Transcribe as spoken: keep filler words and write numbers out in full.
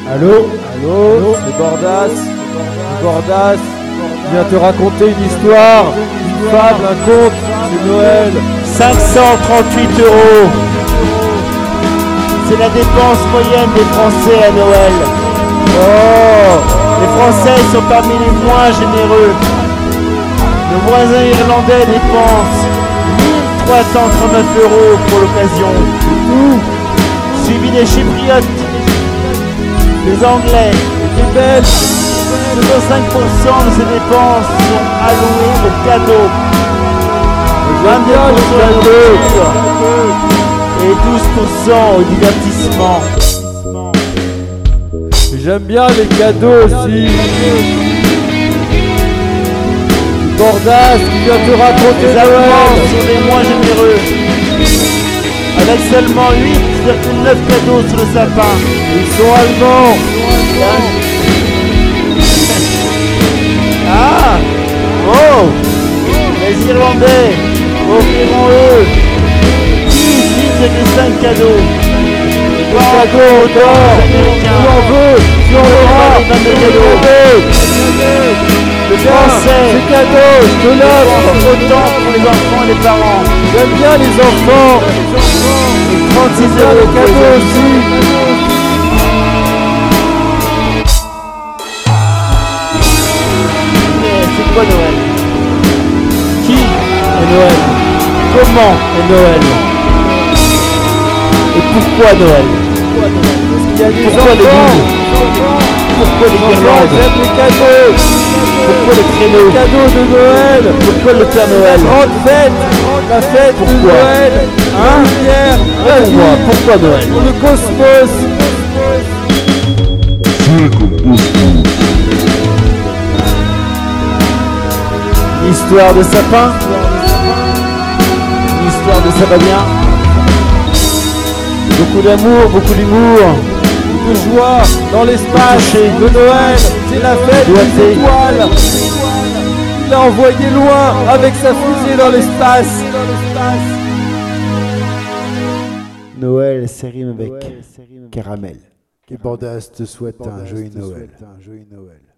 Allô? Allô? C'est Bordas. Bordas vient te raconter une histoire, une fable, un conte. C'est Noël. cinq cent trente-huit euros. C'est la dépense moyenne des Français à Noël. Oh, les Français sont parmi les moins généreux. Le voisin irlandais dépense mille trois cent trente-neuf euros pour l'occasion. Suivi des Chypriotes, les Anglais, les Belges. soixante-cinq pour cent de ces dépenses sont allouées aux cadeaux. vingt-deux pour cent aux nourriture et douze pour cent au divertissement. J'aime bien les cadeaux aussi. Bordas qui vient te raconter les Allemands sont les moins généreux, avec seulement huit virgule neuf cadeaux sur le sapin. Ils sont allemands. Ah, oh, les Irlandais offriront eux dix-huit virgule cinq cadeaux. Le cadeau d'or. Tu en veux, tu en auras. vingt-deux cadeaux. Le français, c'est cadeau, je te l'offre. Autant pour les enfants et les parents. J'aime bien les enfants. trente-six J'aime bien euros les cadeaux aussi. C'est quoi Noël? Qui est Noël? Comment est Noël? Et pourquoi Noël? Il y a des Pourquoi les enfants. boules? Pourquoi les Enfants, guirlandes? j'aime les cadeaux. Pourquoi les traîneaux? Les cadeaux de Noël. Pourquoi le Père Noël? Grande fête. La fête de Pourquoi? Noël. Hein? Lumière. La Pourquoi? vie. Pourquoi Noël? Pour le cosmos. Histoire de sapin? Histoire de sabadien? Beaucoup d'amour, beaucoup d'humour. De joie dans l'espace Touché. de Noël. C'est la fête Doigté. des étoiles. Il l'a envoyé loin avec sa fusée dans l'espace. Noël, c'est rime avec caramel. Et Bordas te souhaite un joyeux Noël.